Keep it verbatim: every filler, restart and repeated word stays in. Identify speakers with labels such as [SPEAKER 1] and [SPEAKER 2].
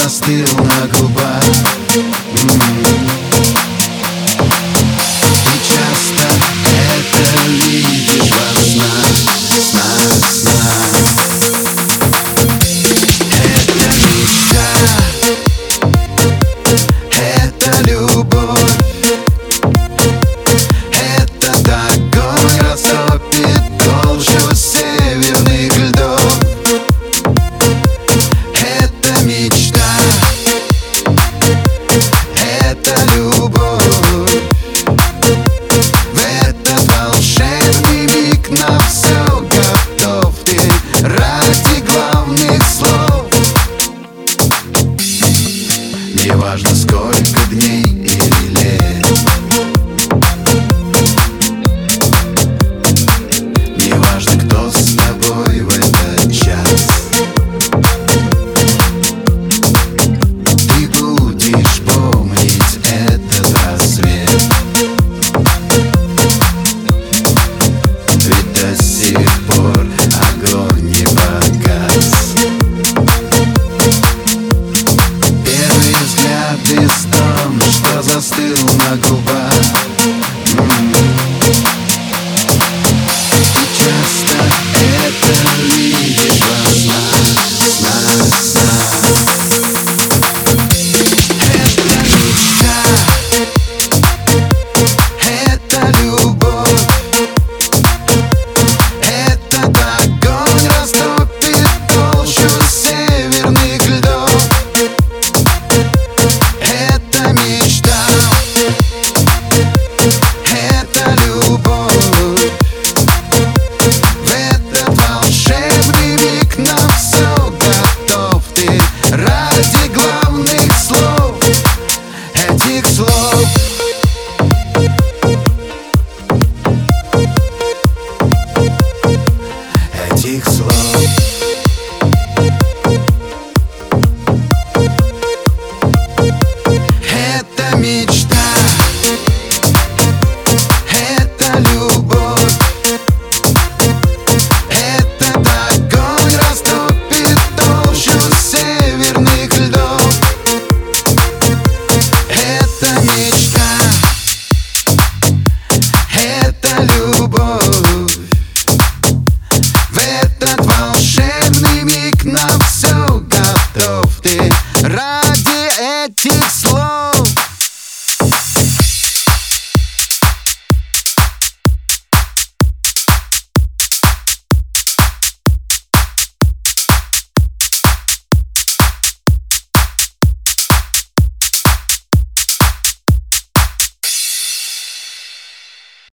[SPEAKER 1] застыл на губах. М-м-м. И часто это видишь во снах, снах, снах. Это мечта, это любовь, этот огонь растопит толщу северных льдов. Это мечта, это любовь, в этот волшебный миг на все готов ты ради главных слов. Неважно, сколько дней или лет, неважно, кто с тобой в этот час, ты будешь помнить этот рассвет. Ведь до сих пор огонь не погас. Первый взгляд без том, что застыл на губах. М-м-м. И часто это видишь во снах, снах, снах. Это мечта, это любовь, этот огонь растопит толщу северных льдов. Это мечта, это любовь, в этот волшебный миг на все готов ты ради главных слов. Этих слов, этих слов. Это мечта, это любовь, этот огонь растопит толщу северных льдов. Это мечта, это любовь, в этот волшебный миг на все готов ты ради этих слов.